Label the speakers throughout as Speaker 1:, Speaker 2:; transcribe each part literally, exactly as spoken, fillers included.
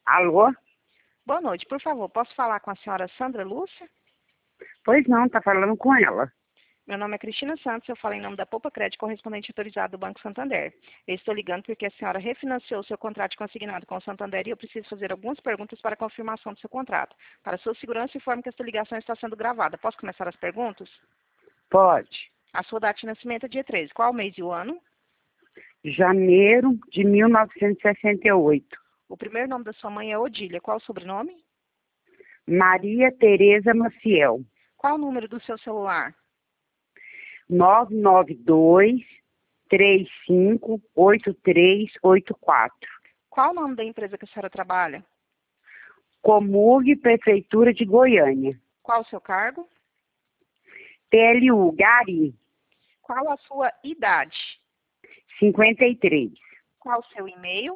Speaker 1: Alô?
Speaker 2: Boa noite, por favor, posso falar com a senhora Sandra Lúcia?
Speaker 1: Pois não, tá falando com ela.
Speaker 2: Meu nome é Cristina Santos, eu falo em nome da Poupa Crédito, correspondente autorizado do Banco Santander. Eu estou ligando porque a senhora refinanciou o seu contrato de consignado com o Santander e eu preciso fazer algumas perguntas para confirmação do seu contrato. Para sua segurança, informe que esta ligação está sendo gravada. Posso começar as perguntas?
Speaker 1: Pode.
Speaker 2: A sua data de nascimento é dia treze. Qual o mês e o ano?
Speaker 1: Janeiro de mil novecentos e sessenta e oito.
Speaker 2: O primeiro nome da sua mãe é Odília. Qual o sobrenome?
Speaker 1: Maria Tereza Maciel.
Speaker 2: Qual o número do seu celular?
Speaker 1: nove nove dois, três cinco, oito três oito quatro.
Speaker 2: Qual o nome da empresa que a senhora trabalha?
Speaker 1: Comurg, Prefeitura de Goiânia.
Speaker 2: Qual o seu cargo?
Speaker 1: P L U, Gari,
Speaker 2: Qual a sua idade?
Speaker 1: cinquenta e três.
Speaker 2: Qual o seu e-mail?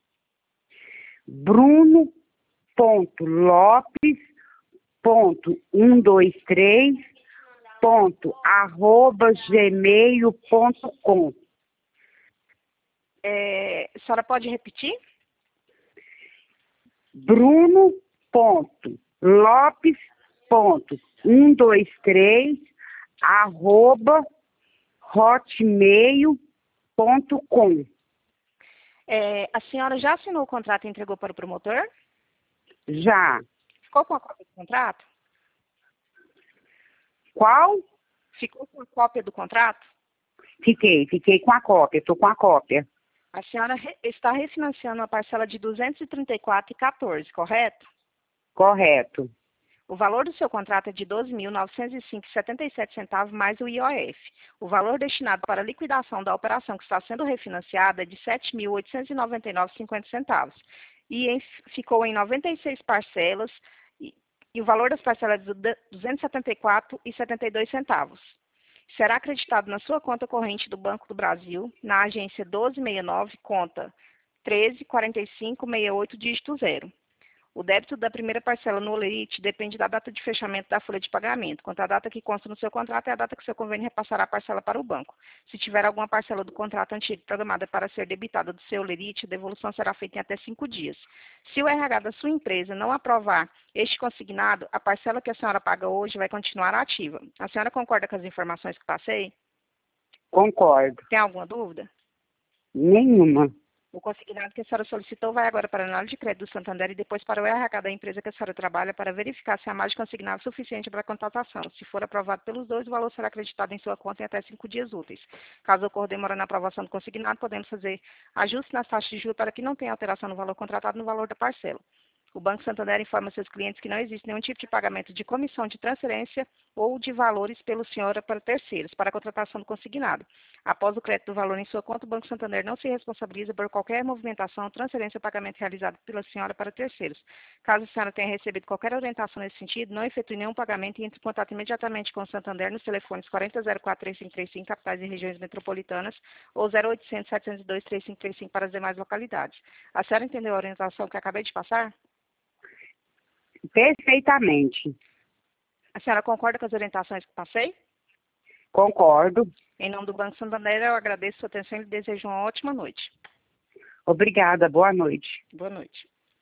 Speaker 1: Bruno ponto Lopes ponto cento e vinte e três ponto arroba gmail ponto com.
Speaker 2: É, a senhora pode repetir?
Speaker 1: Bruno ponto Lopes ponto cento e vinte e três arroba hotmail ponto com.
Speaker 2: É, a senhora já assinou o contrato e entregou para o promotor?
Speaker 1: Já.
Speaker 2: Ficou com a cópia do contrato?
Speaker 1: Qual?
Speaker 2: Ficou com a cópia do contrato?
Speaker 1: Fiquei, fiquei com a cópia, estou com a cópia.
Speaker 2: A senhora re- está refinanciando a parcela de duzentos e trinta e quatro reais e quatorze centavos, correto?
Speaker 1: Correto.
Speaker 2: O valor do seu contrato é de doze mil novecentos e cinco reais e setenta e sete centavos mais o I O F. O valor destinado para a liquidação da operação que está sendo refinanciada é de sete mil oitocentos e noventa e nove reais e cinquenta centavos. E em, ficou em noventa e seis parcelas e, e o valor das parcelas é de duzentos e setenta e quatro reais e setenta e dois centavos. Será acreditado na sua conta corrente do Banco do Brasil, na agência doze sessenta e nove, conta treze quarenta e cinco sessenta e oito, dígito zero. O débito da primeira parcela no Olerite depende da data de fechamento da folha de pagamento. Quanto à data que consta no seu contrato, é a data que o seu convênio repassará a parcela para o banco. Se tiver alguma parcela do contrato antigo programada para ser debitada do seu Olerite, a devolução será feita em até cinco dias. Se o R H da sua empresa não aprovar este consignado, a parcela que a senhora paga hoje vai continuar ativa. A senhora concorda com as informações que passei?
Speaker 1: Concordo.
Speaker 2: Tem alguma dúvida?
Speaker 1: Nenhuma.
Speaker 2: O consignado que a senhora solicitou vai agora para a análise de crédito do Santander e depois para o R H da empresa que a senhora trabalha para verificar se há mais de consignado suficiente para a contratação. Se for aprovado pelos dois, o valor será acreditado em sua conta em até cinco dias úteis. Caso ocorra demora na aprovação do consignado, podemos fazer ajuste nas taxas de juros para que não tenha alteração no valor contratado no valor da parcela. O Banco Santander informa seus clientes que não existe nenhum tipo de pagamento de comissão de transferência ou de valores pelo senhor para terceiros, para a contratação do consignado. Após o crédito do valor em sua conta, o Banco Santander não se responsabiliza por qualquer movimentação, transferência ou pagamento realizado pela senhora para terceiros. Caso a senhora tenha recebido qualquer orientação nesse sentido, não efetue nenhum pagamento e entre em contato imediatamente com o Santander nos telefones quarenta zero quatro, três cinco três cinco, capitais e regiões metropolitanas, ou zero oitocentos, setecentos e dois, três cinco três cinco para as demais localidades. A senhora entendeu a orientação que acabei de passar?
Speaker 1: Perfeitamente.
Speaker 2: A senhora concorda com as orientações que passei?
Speaker 1: Concordo.
Speaker 2: Em nome do Banco Santander, eu agradeço a sua atenção e lhe desejo uma ótima noite.
Speaker 1: Obrigada. Boa noite.
Speaker 2: Boa noite.